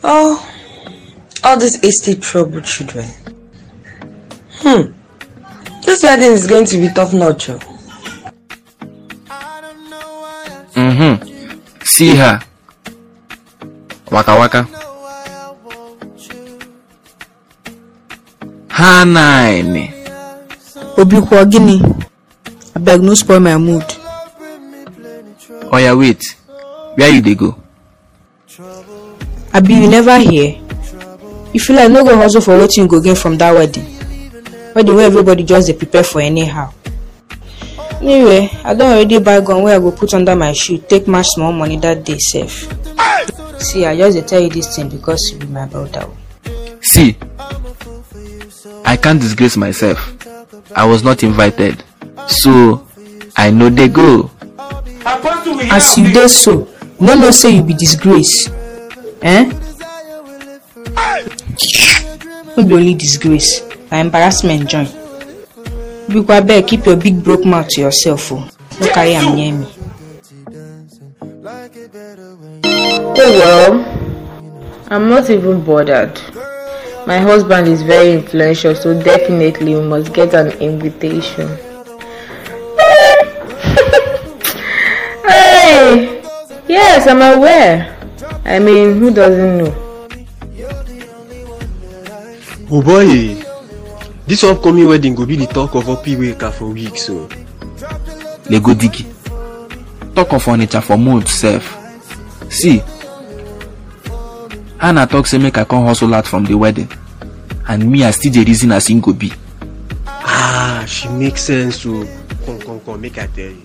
Oh, all these hasty trouble children. This wedding is going to be top notch. See her. Waka waka. Ha nine. Obi kwa gini. I beg no spoil my mood. Oh yeah, wait. Where you dey go? Abi, you never hear? You feel like no go hustle for what you go gain from that wedding. Wedding where everybody just dey prepare for anyhow. Anyway, I don't already buy gun where I go put under my shoe, take my small money that day safe. See, I just dey tell you this thing because you be my brother. See, I can't disgrace myself. I was not invited. So, I know they go. As you dey so, no know say you be disgrace. No be only disgrace, na embarrassment join. Because I beg, keep your big broke mouth to yourself. No carry am near me. Oh well, I'm not even bothered. My husband is very influential, so definitely we must get an invitation. Hey! Yes, I'm aware. I mean, who doesn't know? Oh boy, this upcoming wedding will be the talk of Opiweka for weeks. So, Lego Digi. Talk of furniture for months, self. See, Anna talk say make I come hustle out from the wedding, and me I still the reason as in go be. She makes sense. So, come, make I tell you.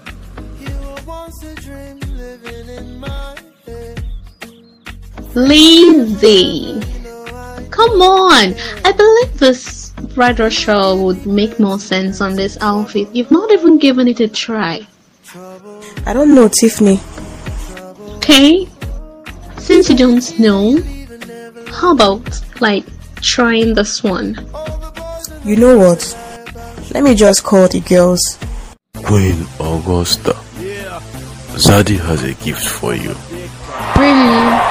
Lazy. Come on. I believe this bridal show would make more sense on this outfit. You've not even given it a try. I don't know, Tiffany. Okay. Since you don't know, how about like trying this one? You know what? Let me just call the girls. Queen Augusta, Zaddy has a gift for you. Really?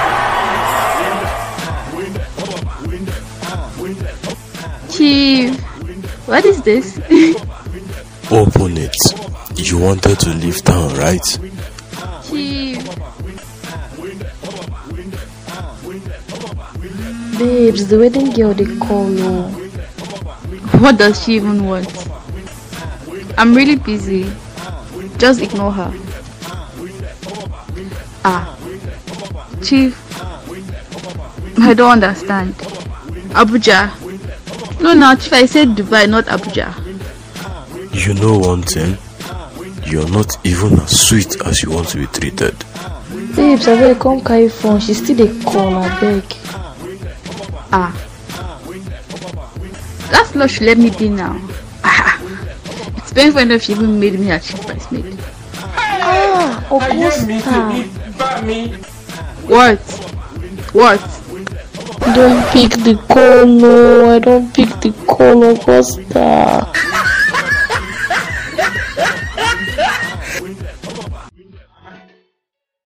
Chief, what is this? Open it. You wanted to leave town, right? Chief. Babes, the wedding girl they call no. What does she even want? I'm really busy. Just ignore her. Chief, I don't understand. Abuja. No, Chief, I said Dubai, not Abuja. You know one thing? You're not even as sweet as you want to be treated. Babes, I better come carry phone. She still a call, I beg. That law should let me be now. It's painful enough she even made me a chief bridesmaid. Augusta. What? Don't pick the call, no. I don't pick the call, Augusta.